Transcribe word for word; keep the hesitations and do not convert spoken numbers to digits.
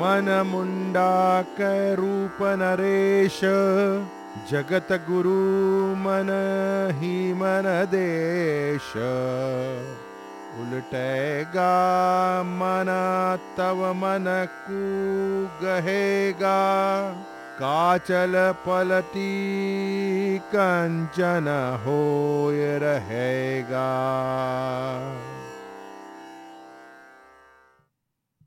मन मुंडाक रूप नरेश, जगत गुरु मन ही मन देश। उलटेगा मन तव मन को गहेगा, काचल पलटी कंचन होय रहेगा।